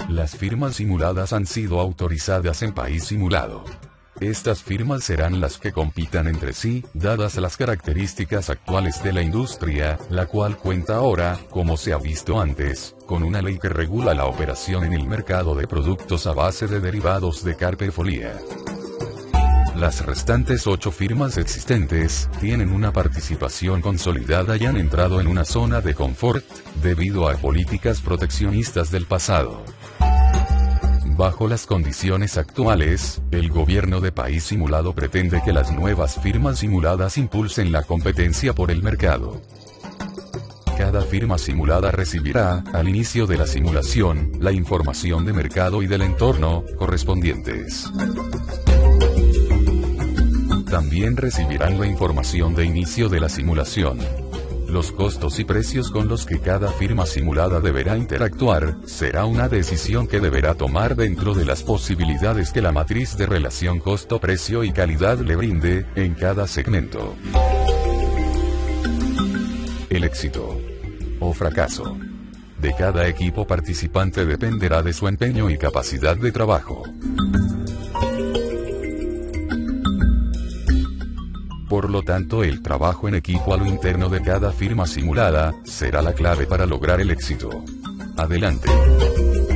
Las firmas simuladas han sido autorizadas en país simulado. Estas firmas serán las que compitan entre sí, dadas las características actuales de la industria, la cual cuenta ahora, como se ha visto antes, con una ley que regula la operación en el mercado de productos a base de derivados de carpe folía. Las restantes 8 firmas existentes, tienen una participación consolidada y han entrado en una zona de confort, debido a políticas proteccionistas del pasado. Bajo las condiciones actuales, el gobierno de país simulado pretende que las nuevas firmas simuladas impulsen la competencia por el mercado. Cada firma simulada recibirá, al inicio de la simulación, la información de mercado y del entorno, correspondientes. También recibirán la información de inicio de la simulación. Los costos y precios con los que cada firma simulada deberá interactuar, será una decisión que deberá tomar dentro de las posibilidades que la matriz de relación costo-precio y calidad le brinde, en cada segmento. El éxito o fracaso de cada equipo participante dependerá de su empeño y capacidad de trabajo. Por lo tanto, el trabajo en equipo a lo interno de cada firma simulada, será la clave para lograr el éxito. Adelante.